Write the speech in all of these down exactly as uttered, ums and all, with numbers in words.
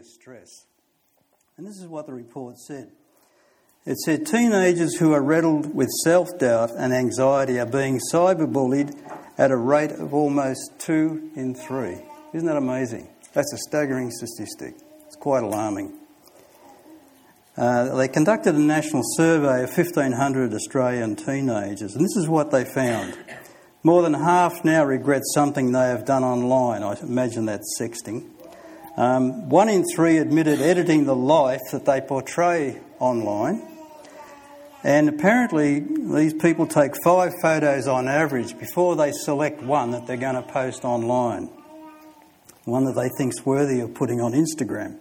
serious stress. And this is what the report said. It said teenagers who are riddled with self-doubt and anxiety are being cyberbullied at a rate of almost two in three. Isn't that amazing? That's a staggering statistic. It's quite alarming. Uh, they conducted a national survey of fifteen hundred Australian teenagers, and this is what they found. More than half now regret something they have done online. I imagine that's sexting. Um, one in three admitted editing the life that they portray online. And apparently these people take five photos on average before they select one that they're going to post online, one that they think's worthy of putting on Instagram.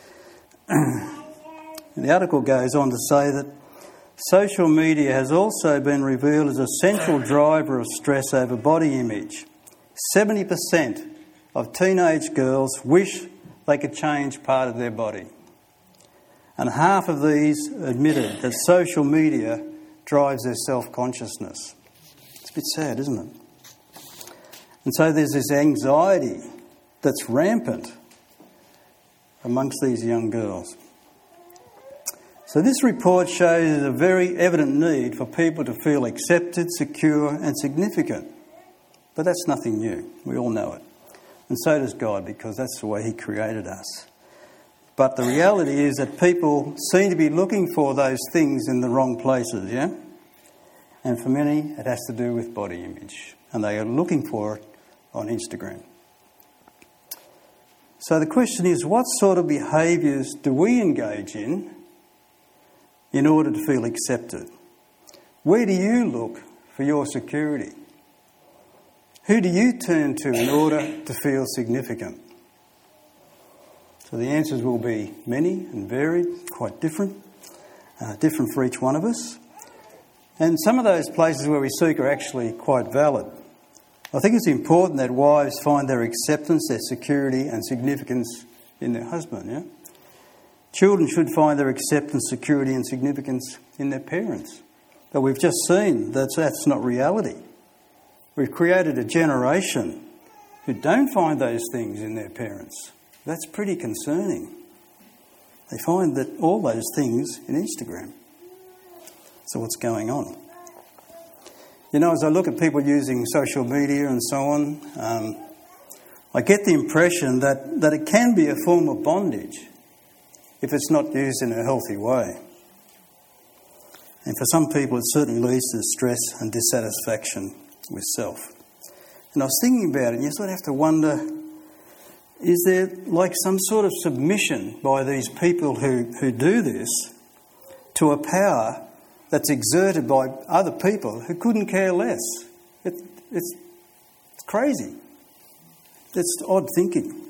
The article goes on to say that social media has also been revealed as a central driver of stress over body image. seventy percent of teenage girls wish they could change part of their body. And half of these admitted that social media drives their self-consciousness. It's a bit sad, isn't it? And so there's this anxiety that's rampant amongst these young girls. So this report shows a very evident need for people to feel accepted, secure and significant. But that's nothing new. We all know it. And so does God, because that's the way He created us. But the reality is that people seem to be looking for those things in the wrong places, yeah? And for many, it has to do with body image. And they are looking for it on Instagram. So the question is, what sort of behaviours do we engage in in order to feel accepted? Where do you look for your security? Who do you turn to in order to feel significant? So the answers will be many and varied, quite different, uh, different for each one of us. And some of those places where we seek are actually quite valid. I think it's important that wives find their acceptance, their security and significance in their husband, yeah? Children should find their acceptance, security and significance in their parents. But we've just seen that that's not reality. We've created a generation who don't find those things in their parents. That's pretty concerning. They find that all those things in Instagram. So what's going on? You know, as I look at people using social media and so on, um, I get the impression that, that it can be a form of bondage if it's not used in a healthy way. And for some people it certainly leads to stress and dissatisfaction with self. And I was thinking about it, and you sort of have to wonder, is there like some sort of submission by these people who, who do this to a power that's exerted by other people who couldn't care less? It, it's, it's crazy. It's odd thinking.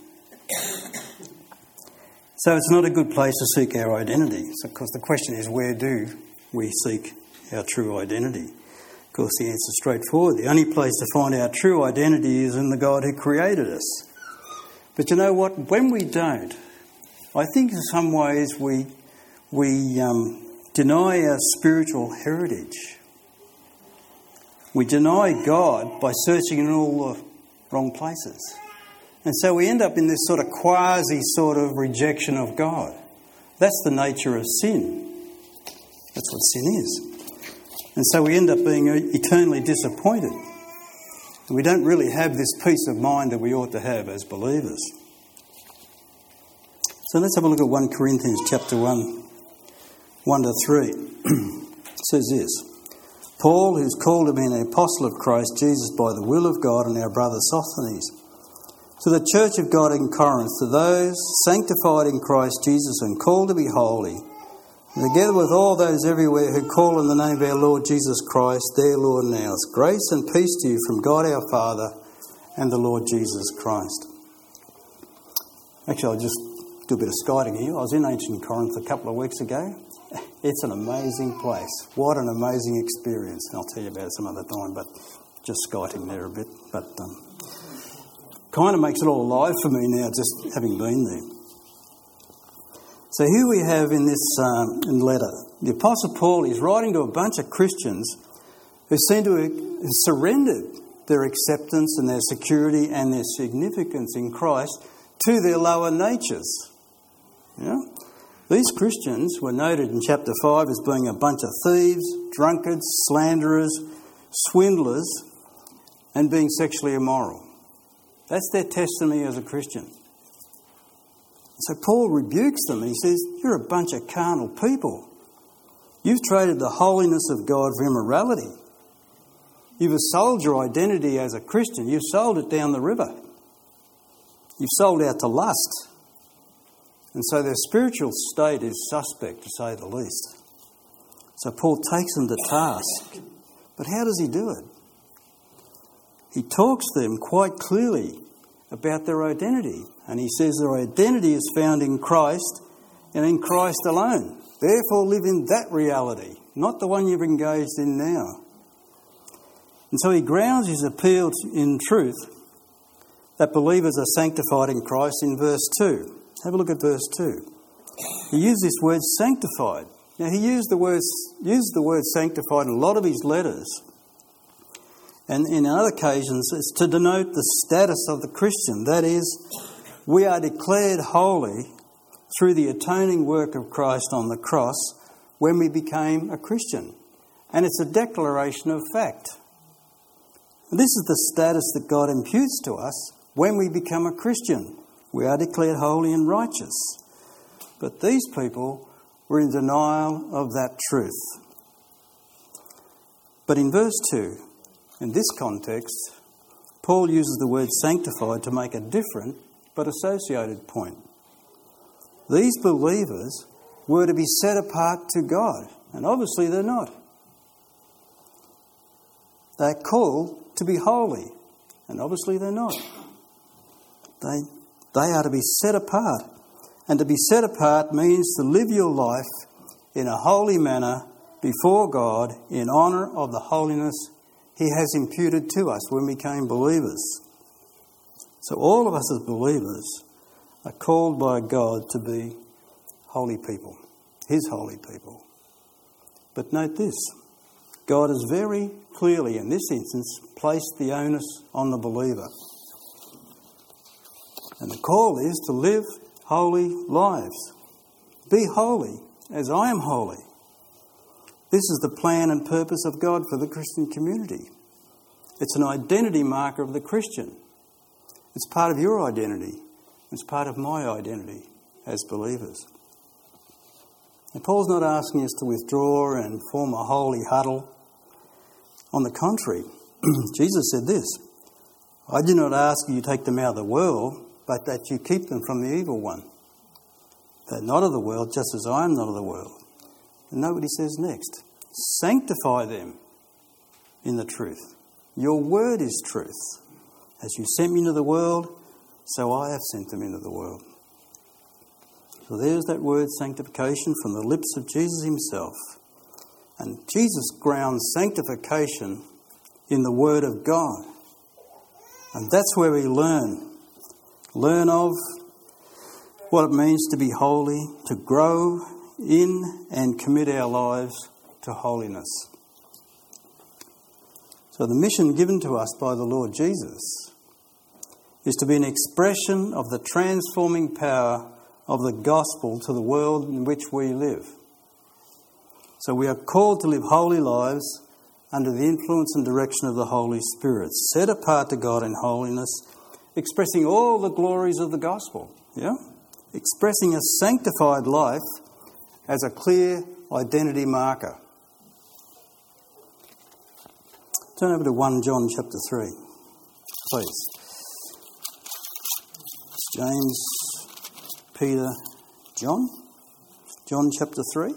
So it's not a good place to seek our identity. So, of course, the question is, where do we seek our true identity? Of course, the answer is straightforward. The only place to find our true identity is in the God who created us. But you know what? When we don't, I think in some ways we we um, deny our spiritual heritage. We deny God by searching in all the wrong places. And so we end up in this sort of quasi sort of rejection of God. That's the nature of sin. That's what sin is. And so we end up being eternally disappointed. And we don't really have this peace of mind that we ought to have as believers. So let's have a look at First Corinthians chapter one, one to three. It says this: Paul, who's called to be an apostle of Christ Jesus by the will of God, and our brother Sosthenes, to the church of God in Corinth, to those sanctified in Christ Jesus and called to be holy, together with all those everywhere who call on the name of our Lord Jesus Christ, their Lord and ours. Grace and peace to you from God our Father and the Lord Jesus Christ. Actually, I'll just do a bit of skiting here. I was in ancient Corinth a couple of weeks ago. It's an amazing place. What an amazing experience. And I'll tell you about it some other time, but just skiting there a bit. But um, kind of makes it all alive for me now, just having been there. So here we have in this um, in letter, the Apostle Paul is writing to a bunch of Christians who seem to have surrendered their acceptance and their security and their significance in Christ to their lower natures. You know? These Christians were noted in chapter five as being a bunch of thieves, drunkards, slanderers, swindlers, and being sexually immoral. That's their testimony as a Christian. So Paul rebukes them. He says, you're a bunch of carnal people. You've traded the holiness of God for immorality. You've sold your identity as a Christian. You've sold it down the river. You've sold out to lust. And so their spiritual state is suspect, to say the least. So Paul takes them to task. But how does he do it? He talks to them quite clearly about their identity. And he says their identity is found in Christ and in Christ alone. Therefore live in that reality, not the one you've engaged in now. And so he grounds his appeal in truth that believers are sanctified in Christ in verse two. Have a look at verse two. He used this word sanctified. Now he used the word, used the word sanctified in a lot of his letters. And in other occasions it's to denote the status of the Christian. That is, we are declared holy through the atoning work of Christ on the cross when we became a Christian. And it's a declaration of fact. This is the status that God imputes to us when we become a Christian. We are declared holy and righteous. But these people were in denial of that truth. But in verse two, in this context, Paul uses the word sanctified to make a different but associated point. These believers were to be set apart to God, and obviously they're not. They're called to be holy, and obviously they're not. They, they are to be set apart. And to be set apart means to live your life in a holy manner before God in honour of the holiness He has imputed to us when we became believers. So all of us as believers are called by God to be holy people, His holy people. But note this, God has very clearly, in this instance, placed the onus on the believer. And the call is to live holy lives. Be holy as I am holy. This is the plan and purpose of God for the Christian community. It's an identity marker of the Christian. It's part of your identity. It's part of my identity as believers. And Paul's not asking us to withdraw and form a holy huddle. On the contrary, Jesus said this, I do not ask you to take them out of the world, but that you keep them from the evil one. They're not of the world, just as I am not of the world. And note what he says next. Sanctify them in the truth. Your word is truth. As you sent me into the world, so I have sent them into the world. So there's that word sanctification from the lips of Jesus himself. And Jesus grounds sanctification in the Word of God. And that's where we learn. Learn of what it means to be holy, to grow in and commit our lives to holiness. So the mission given to us by the Lord Jesus is to be an expression of the transforming power of the gospel to the world in which we live. So we are called to live holy lives under the influence and direction of the Holy Spirit, set apart to God in holiness, expressing all the glories of the gospel, yeah? Expressing a sanctified life as a clear identity marker. Turn over to First John chapter three, please. James, Peter, John. John chapter three.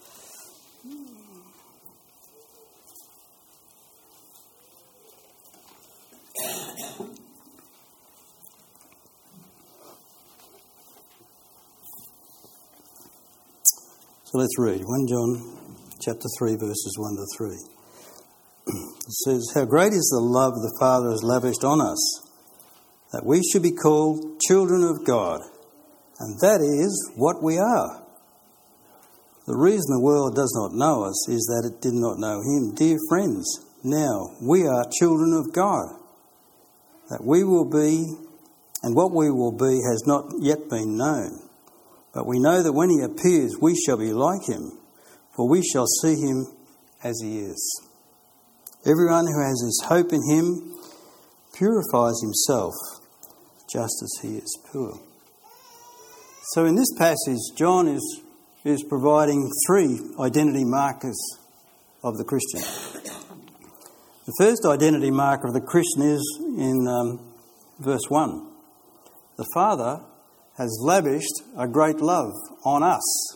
So let's read First John chapter three, verses one to three. It says, How great is the love the Father has lavished on us, that we should be called children of God, and that is what we are. The reason the world does not know us is that it did not know him. Dear friends, now we are children of God, that we will be, and what we will be has not yet been known. But we know that when he appears, we shall be like him, for we shall see him as he is. Everyone who has his hope in him purifies himself just as he is pure. So in this passage, John is, is providing three identity markers of the Christian. The first identity marker of the Christian is in um, verse one. The Father has lavished a great love on us.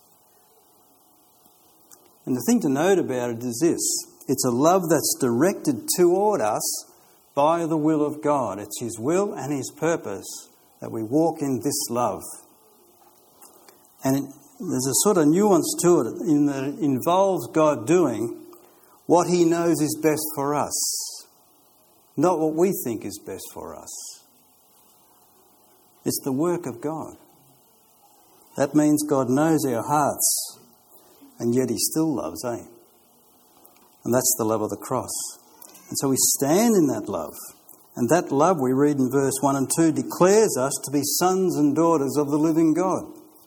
And the thing to note about it is this. It's a love that's directed toward us by the will of God. It's his will and his purpose that we walk in this love. And it, there's a sort of nuance to it in that it involves God doing what he knows is best for us, not what we think is best for us. It's the work of God. That means God knows our hearts, and yet he still loves, eh? And that's the love of the cross. And so we stand in that love. And that love, we read in verse one and two, declares us to be sons and daughters of the living God.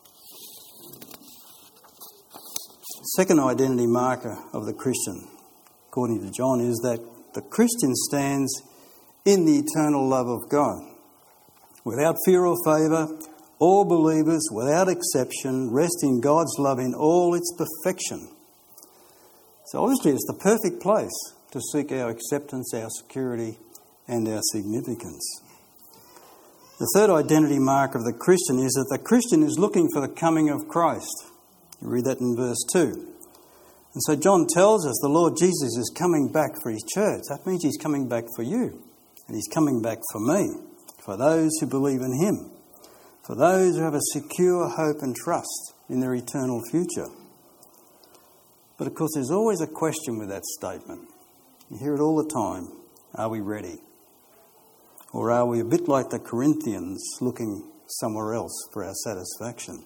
Second identity marker of the Christian, according to John, is that the Christian stands in the eternal love of God. Without fear or favour, all believers, without exception, rest in God's love in all its perfection. So obviously it's the perfect place to seek our acceptance, our security and our significance. The third identity mark of the Christian is that the Christian is looking for the coming of Christ. You read that in verse two. And so John tells us the Lord Jesus is coming back for his church. That means he's coming back for you. And he's coming back for me, for those who believe in him, for those who have a secure hope and trust in their eternal future. But of course there's always a question with that statement. You hear it all the time. Are we ready? Or are we a bit like the Corinthians looking somewhere else for our satisfaction?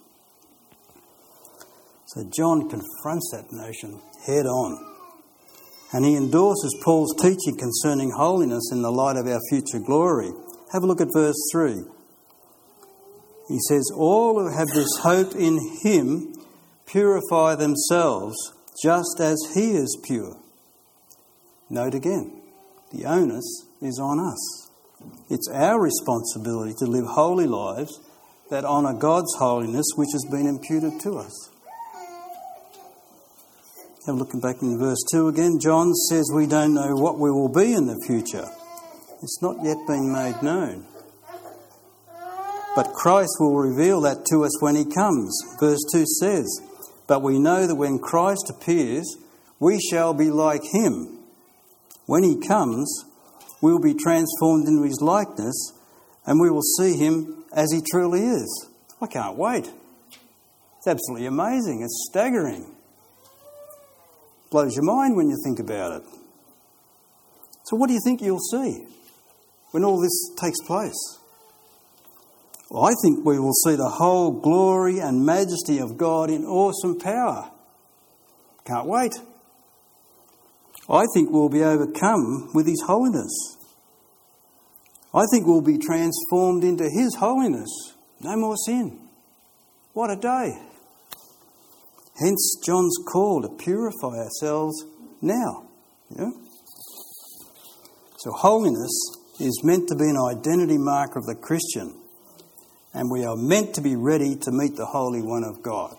So John confronts that notion head on. And he endorses Paul's teaching concerning holiness in the light of our future glory. Have a look at verse three. He says, all who have this hope in him purify themselves just as he is pure. Note again, the onus is on us. It's our responsibility to live holy lives that honour God's holiness which has been imputed to us. Have a look back in verse two again. John says we don't know what we will be in the future. It's not yet been made known. But Christ will reveal that to us when he comes. Verse two says, but we know that when Christ appears, we shall be like him. When he comes, we will be transformed into his likeness and we will see him as he truly is. I can't wait. It's absolutely amazing. It's staggering. Blows your mind when you think about it. So what do you think you'll see when all this takes place? Well, I think we will see the whole glory and majesty of God in awesome power. Can't wait. I think we'll be overcome with his holiness. I think we'll be transformed into his holiness. No more sin. What a day. Hence John's call to purify ourselves now. Yeah? So holiness is meant to be an identity marker of the Christian. And we are meant to be ready to meet the Holy One of God.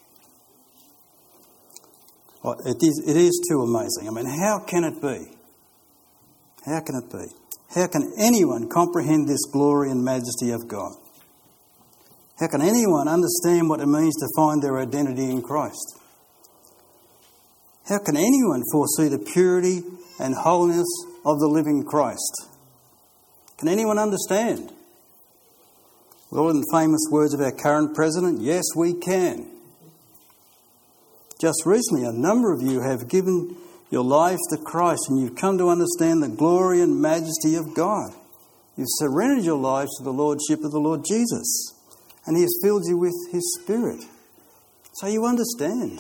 Well, it is, it is too amazing. I mean, how can it be? How can it be? How can anyone comprehend this glory and majesty of God? How can anyone understand what it means to find their identity in Christ? How can anyone foresee the purity and holiness of the living Christ? Can anyone understand? Well, in the famous words of our current president, yes, we can. Just recently, a number of you have given your lives to Christ and you've come to understand the glory and majesty of God. You've surrendered your lives to the Lordship of the Lord Jesus. And he has filled you with his Spirit. So you understand.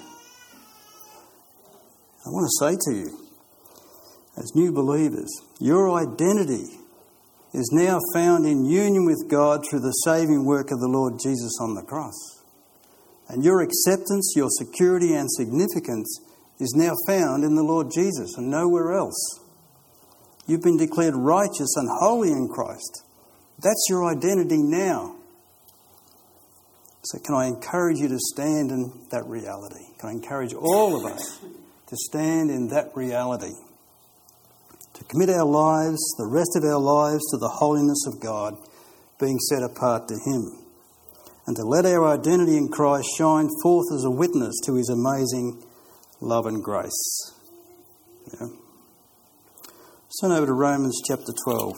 I want to say to you, as new believers, your identity is now found in union with God through the saving work of the Lord Jesus on the cross. And your acceptance, your security and significance is now found in the Lord Jesus and nowhere else. You've been declared righteous and holy in Christ. That's your identity now. So can I encourage you to stand in that reality? Can I encourage all of us to stand in that reality? To commit our lives, the rest of our lives, to the holiness of God, being set apart to Him. And to let our identity in Christ shine forth as a witness to His amazing love and grace. Yeah. Let's turn over to Romans chapter twelve.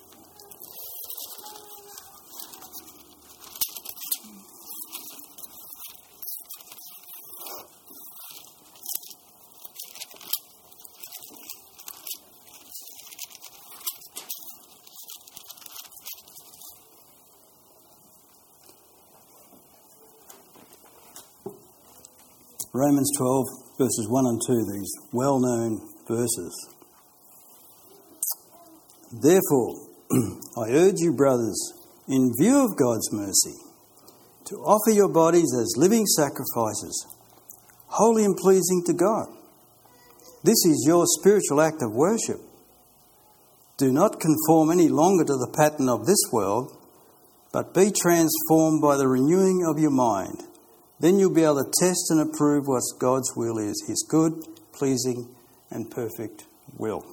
Romans twelve, verses one and two, these well-known verses. Therefore, I urge you, brothers, in view of God's mercy, to offer your bodies as living sacrifices, holy and pleasing to God. This is your spiritual act of worship. Do not conform any longer to the pattern of this world, but be transformed by the renewing of your mind. Then you'll be able to test and approve what God's will is, His good, pleasing and perfect will.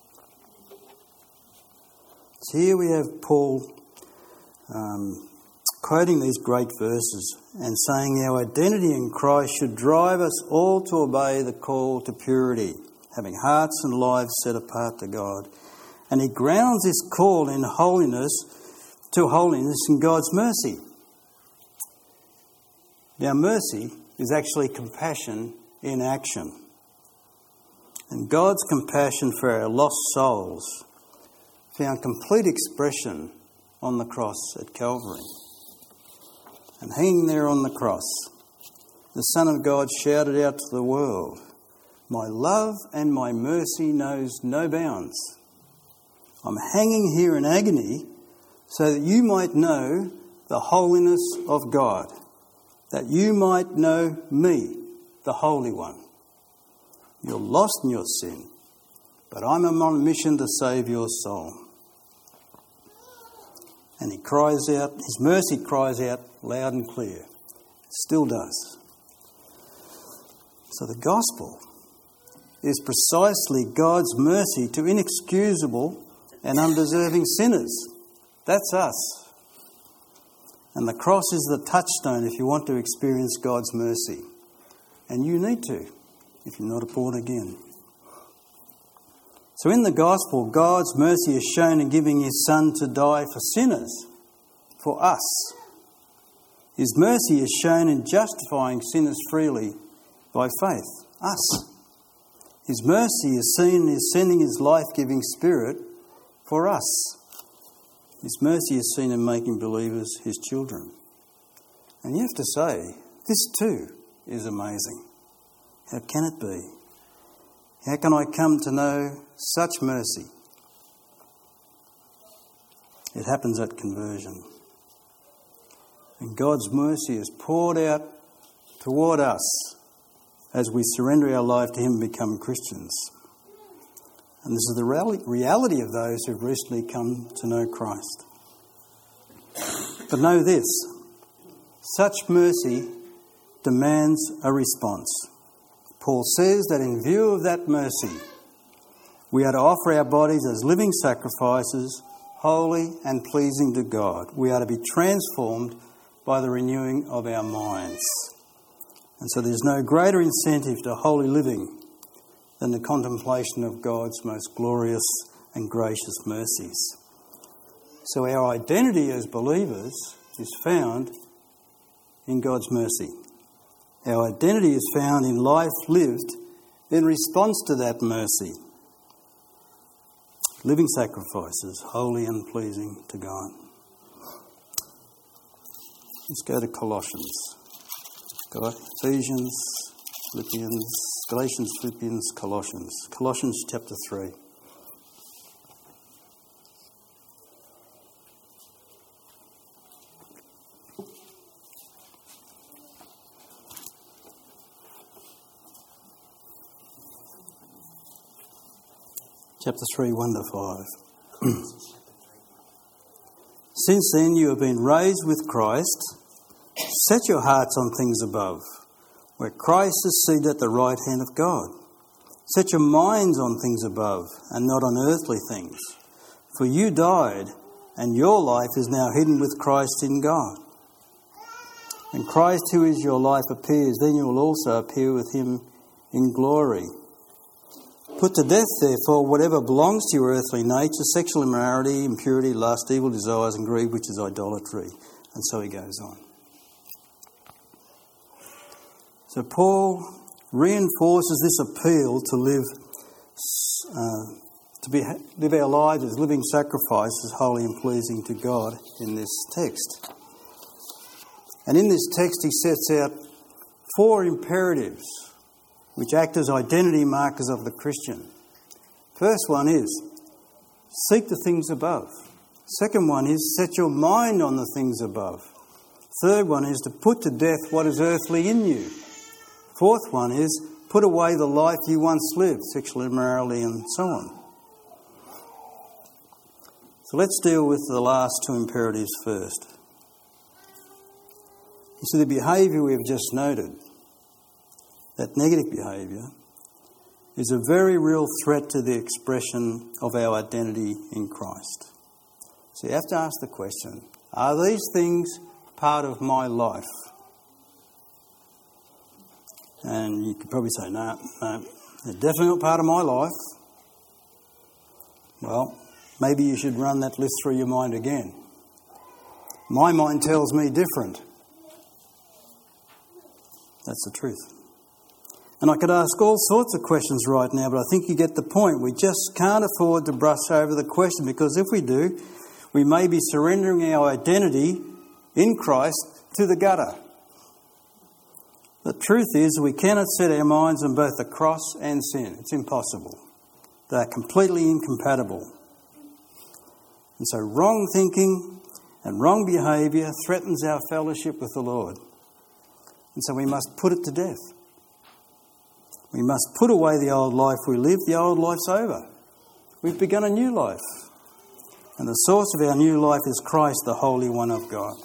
So here we have Paul um, quoting these great verses and saying our identity in Christ should drive us all to obey the call to purity, having hearts and lives set apart to God. And he grounds this call in holiness to holiness in God's mercy. Now, mercy is actually compassion in action. And God's compassion for our lost souls found complete expression on the cross at Calvary. And hanging there on the cross, the Son of God shouted out to the world, "My love and my mercy knows no bounds. I'm hanging here in agony so that you might know the holiness of God, that you might know me, the Holy One. You're lost in your sin, but I'm on a mission to save your soul." And he cries out, his mercy cries out loud and clear. It still does. So the gospel is precisely God's mercy to inexcusable and undeserving sinners. That's us. And the cross is the touchstone if you want to experience God's mercy. And you need to, if you're not born again. So in the gospel, God's mercy is shown in giving His Son to die for sinners, for us. His mercy is shown in justifying sinners freely by faith, us. His mercy is seen in sending His life-giving Spirit for us. His mercy is seen in making believers His children. And you have to say, this too is amazing. How can it be? How can I come to know such mercy? It happens at conversion. And God's mercy is poured out toward us as we surrender our life to Him and become Christians. And this is the reality of those who've recently come to know Christ. But know this, such mercy demands a response. Paul says that in view of that mercy, we are to offer our bodies as living sacrifices, holy and pleasing to God. We are to be transformed by the renewing of our minds. And so there's no greater incentive to holy living than the contemplation of God's most glorious and gracious mercies. So our identity as believers is found in God's mercy. Our identity is found in life lived in response to that mercy. Living sacrifices, holy and pleasing to God. Let's go to Colossians. Got Ephesians, Philippians, Galatians, Philippians, Colossians. Colossians chapter three. chapter three, one to five. Since then you have been raised with Christ. Set your hearts on things above, where Christ is seated at the right hand of God. Set your minds on things above, and not on earthly things. For you died, and your life is now hidden with Christ in God. When Christ, who is your life, appears, then you will also appear with him in glory. Put to death, therefore, whatever belongs to your earthly nature, sexual immorality, impurity, lust, evil desires, and greed, which is idolatry. And so he goes on. So Paul reinforces this appeal to live, uh, to be, live our lives as living sacrifices, holy and pleasing to God in this text. And in this text he sets out four imperatives which act as identity markers of the Christian. First one is, seek the things above. Second one is, set your mind on the things above. Third one is to put to death what is earthly in you. Fourth one is, put away the life you once lived, sexual immorality and so on. So let's deal with the last two imperatives first. You see, the behaviour we have just noted, that negative behaviour, is a very real threat to the expression of our identity in Christ. So you have to ask the question, are these things part of my life? And you could probably say, no, no, they're definitely not part of my life. Well, maybe you should run that list through your mind again. My mind tells me different. That's the truth. And I could ask all sorts of questions right now, but I think you get the point. We just can't afford to brush over the question, because if we do, we may be surrendering our identity in Christ to the gutter. The truth is, we cannot set our minds on both the cross and sin. It's impossible. They are completely incompatible. And so wrong thinking and wrong behaviour threatens our fellowship with the Lord. And so we must put it to death. We must put away the old life we lived. The old life's over. We've begun a new life. And the source of our new life is Christ, the Holy One of God.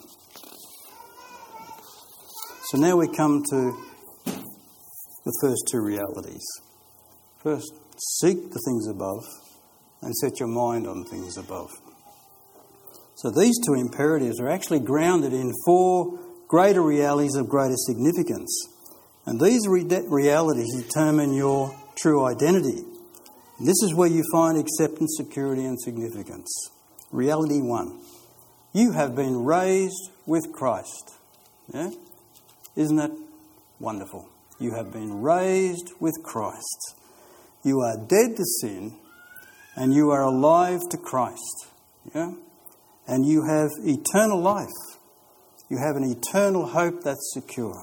So now we come to the first two realities. First, seek the things above, and set your mind on things above. So these two imperatives are actually grounded in four greater realities of greater significance. And these re- realities determine your true identity. And this is where you find acceptance, security and significance. Reality one. You have been raised with Christ. Yeah? Isn't that wonderful? You have been raised with Christ. You are dead to sin and you are alive to Christ. Yeah? And you have eternal life. You have an eternal hope that's secure.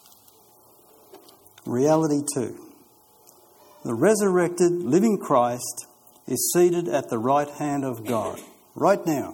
Reality two. The resurrected, living Christ is seated at the right hand of God, right now.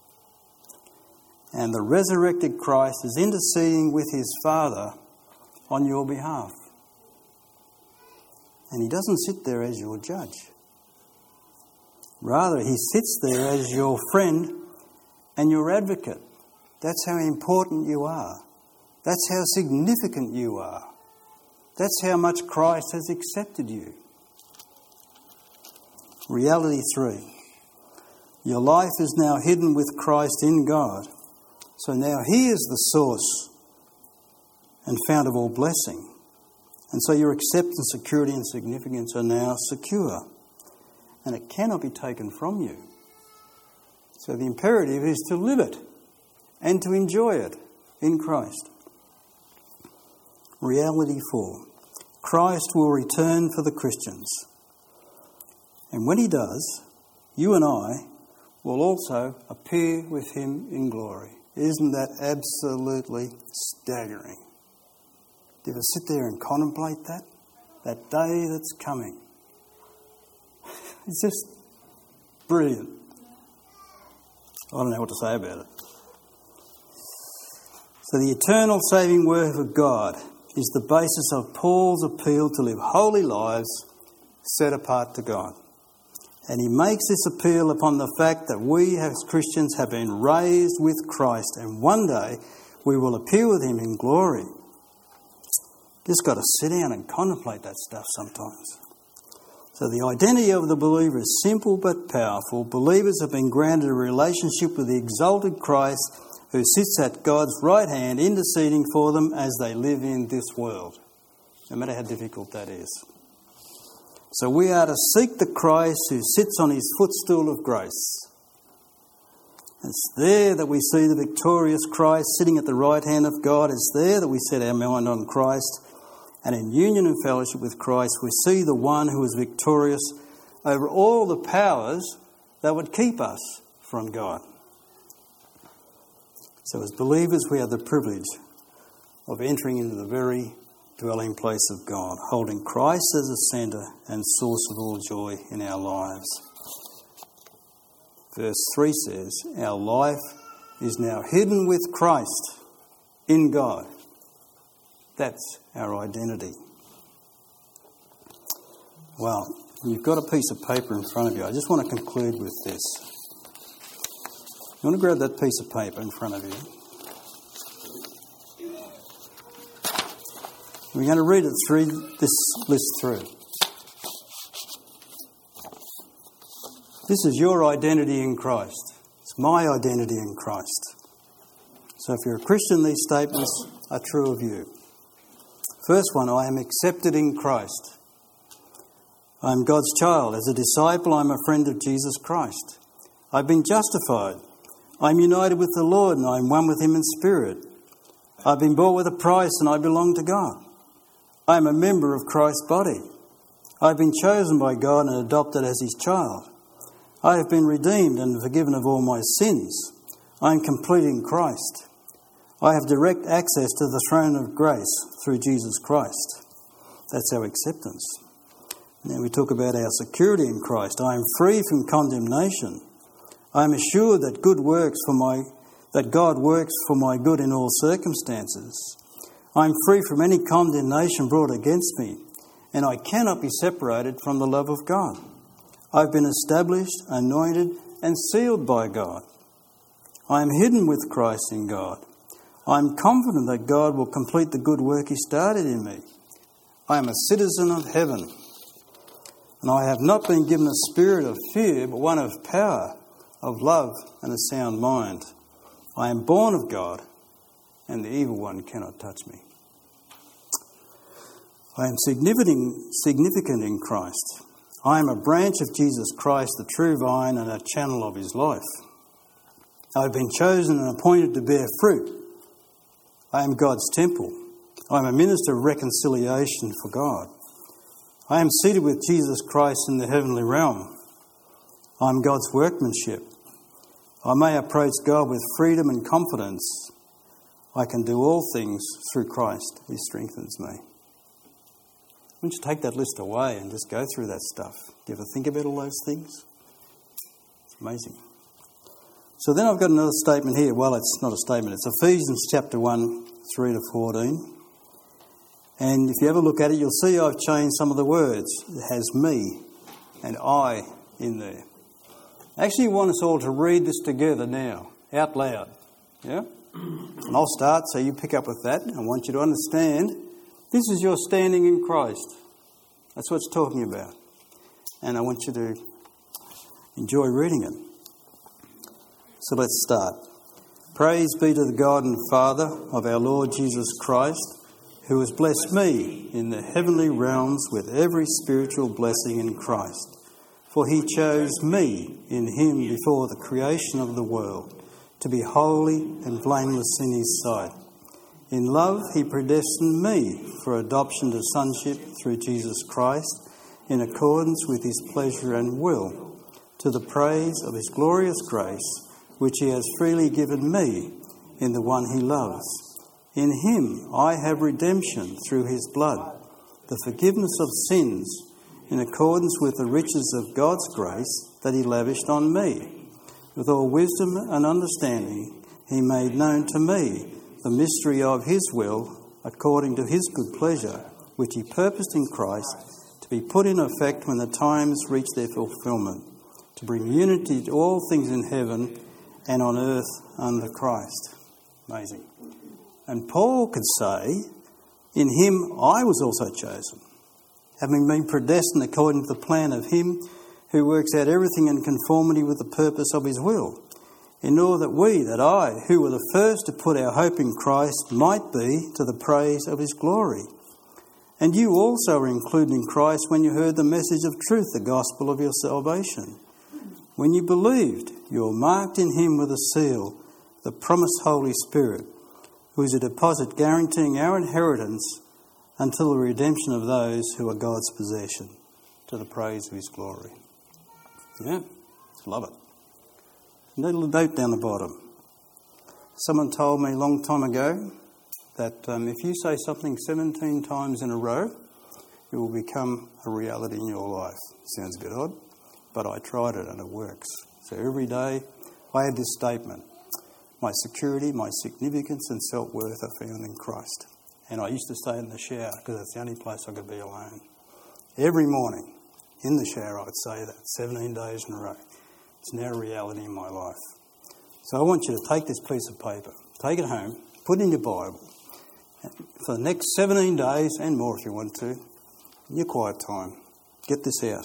And the resurrected Christ is interceding with his Father on your behalf. And he doesn't sit there as your judge. Rather, he sits there as your friend and your advocate. That's how important you are. That's how significant you are. That's how much Christ has accepted you. Reality three. Your life is now hidden with Christ in God. So now he is the source and fount of all blessing. And so your acceptance, security and significance are now secure. And it cannot be taken from you. So the imperative is to live it and to enjoy it in Christ. Reality four. Christ will return for the Christians. And when he does, you and I will also appear with him in glory. Isn't that absolutely staggering? Do you ever sit there and contemplate that? That day that's coming. It's just brilliant. I don't know what to say about it. So the eternal saving work of God is the basis of Paul's appeal to live holy lives set apart to God. And he makes this appeal upon the fact that we as Christians have been raised with Christ, and one day we will appear with him in glory. Just got to sit down and contemplate that stuff sometimes. So the identity of the believer is simple but powerful. Believers have been granted a relationship with the exalted Christ who sits at God's right hand interceding for them as they live in this world, no matter how difficult that is. So we are to seek the Christ who sits on his footstool of grace. It's there that we see the victorious Christ sitting at the right hand of God. It's there that we set our mind on Christ. And in union and fellowship with Christ, we see the one who is victorious over all the powers that would keep us from God. So as believers, we have the privilege of entering into the very dwelling place of God, holding Christ as a centre and source of all joy in our lives. Verse three says, our life is now hidden with Christ in God. That's our identity. Well, you've got a piece of paper in front of you. I just want to conclude with this. You want to grab that piece of paper in front of you. We're going to read it through, this list through. This is your identity in Christ. It's my identity in Christ. So if you're a Christian, these statements are true of you. First one, I am accepted in Christ. I am God's child. As a disciple, I am a friend of Jesus Christ. I've been justified. I am united with the Lord and I am one with him in spirit. I've been bought with a price and I belong to God. I am a member of Christ's body. I've been chosen by God and adopted as his child. I have been redeemed and forgiven of all my sins. I am complete in Christ. I have direct access to the throne of grace through Jesus Christ. That's our acceptance. Now we talk about our security in Christ. I am free from condemnation. I am assured that good works for my that God works for my good in all circumstances. I am free from any condemnation brought against me, and I cannot be separated from the love of God. I've been established, anointed, and sealed by God. I am hidden with Christ in God. I am confident that God will complete the good work he started in me. I am a citizen of heaven, and I have not been given a spirit of fear, but one of power, of love, and a sound mind. I am born of God, and the evil one cannot touch me. I am significant, significant in Christ. I am a branch of Jesus Christ, the true vine, and a channel of his life. I have been chosen and appointed to bear fruit. I am God's temple. I am a minister of reconciliation for God. I am seated with Jesus Christ in the heavenly realm. I am God's workmanship. I may approach God with freedom and confidence. I can do all things through Christ who strengthens me. Why don't you take that list away and just go through that stuff? Do you ever think about all those things? It's amazing. So then I've got another statement here. Well, it's not a statement. It's Ephesians chapter one, three to fourteen. And if you ever look at it, you'll see I've changed some of the words. It has me and I in there. I actually want us all to read this together now, out loud. Yeah? And I'll start so you pick up with that. I want you to understand this is your standing in Christ. That's what it's talking about. And I want you to enjoy reading it. So let's start. Praise be to the God and Father of our Lord Jesus Christ, who has blessed me in the heavenly realms with every spiritual blessing in Christ. For he chose me in him before the creation of the world to be holy and blameless in his sight. In love he predestined me for adoption to sonship through Jesus Christ in accordance with his pleasure and will, to the praise of his glorious grace, which he has freely given me in the one he loves. In him I have redemption through his blood, the forgiveness of sins, in accordance with the riches of God's grace that he lavished on me. With all wisdom and understanding he made known to me the mystery of his will, according to his good pleasure, which he purposed in Christ to be put in effect when the times reach their fulfilment, to bring unity to all things in heaven and on earth under Christ. Amazing. And Paul could say, in him I was also chosen, having been predestined according to the plan of him who works out everything in conformity with the purpose of his will, in order that we, that I, who were the first to put our hope in Christ, might be to the praise of his glory. And you also were included in Christ when you heard the message of truth, the gospel of your salvation. When you believed, you were marked in him with a seal, the promised Holy Spirit, who is a deposit guaranteeing our inheritance until the redemption of those who are God's possession, to the praise of his glory. Yeah, love it. A little note down the bottom. Someone told me a long time ago that um, if you say something seventeen times in a row, it will become a reality in your life. Sounds a bit odd, but I tried it and it works. So every day I have this statement: my security, my significance and self-worth are found in Christ. And I used to stay in the shower because that's the only place I could be alone. Every morning in the shower I'd say that seventeen days in a row. It's now a reality in my life. So I want you to take this piece of paper, take it home, put it in your Bible. For the next seventeen days and more if you want to, in your quiet time, get this out.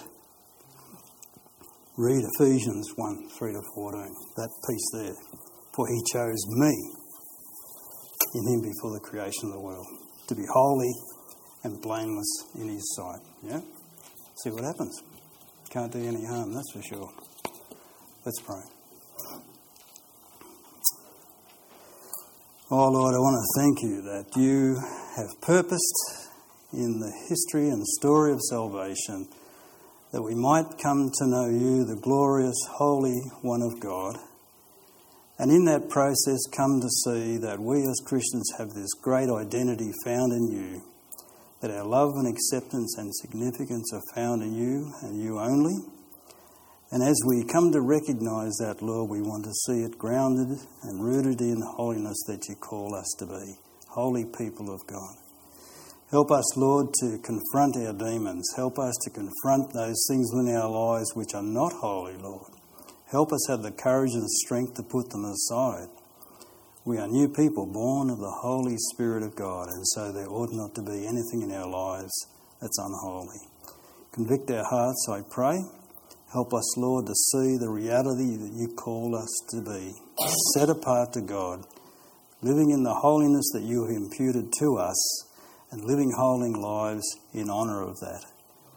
Read Ephesians one, three to fourteen, that piece there. For he chose me in him before the creation of the world, to be holy and blameless in his sight. Yeah? See what happens. Can't do any harm, that's for sure. Let's pray. Oh Lord, I want to thank you that you have purposed in the history and story of salvation that we might come to know you, the glorious Holy One of God, and in that process come to see that we as Christians have this great identity found in you, that our love and acceptance and significance are found in you and you only. And as we come to recognise that, Lord, we want to see it grounded and rooted in the holiness that you call us to be, holy people of God. Help us, Lord, to confront our demons. Help us to confront those things in our lives which are not holy, Lord. Help us have the courage and strength to put them aside. We are new people born of the Holy Spirit of God, and so there ought not to be anything in our lives that's unholy. Convict our hearts, I pray. Help us, Lord, to see the reality that you call us to be, set apart to God, living in the holiness that you have imputed to us, and living holy lives in honour of that.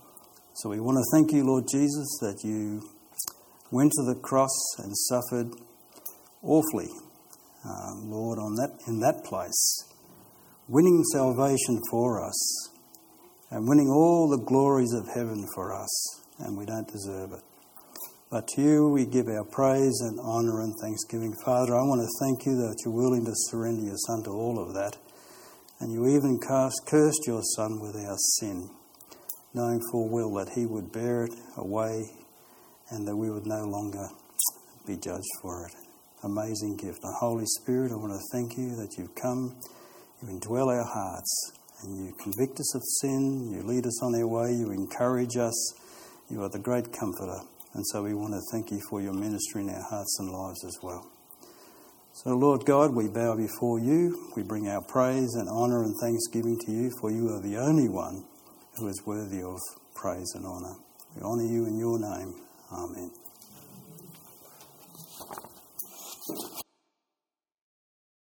So we want to thank you, Lord Jesus, that you went to the cross and suffered awfully, um, Lord, on that in that place, winning salvation for us and winning all the glories of heaven for us, and we don't deserve it. But to you we give our praise and honour and thanksgiving. Father, I want to thank you that you're willing to surrender your Son to all of that, and you even cast, cursed your Son with our sin, knowing full well that he would bear it away and that we would no longer be judged for it. Amazing gift. The Holy Spirit, I want to thank you that you've come, you indwell our hearts, and you convict us of sin, you lead us on our way, you encourage us, you are the great comforter. And so we want to thank you for your ministry in our hearts and lives as well. So Lord God, we bow before you, we bring our praise and honour and thanksgiving to you, for you are the only one who is worthy of praise and honour. We honour you in your name. Amen.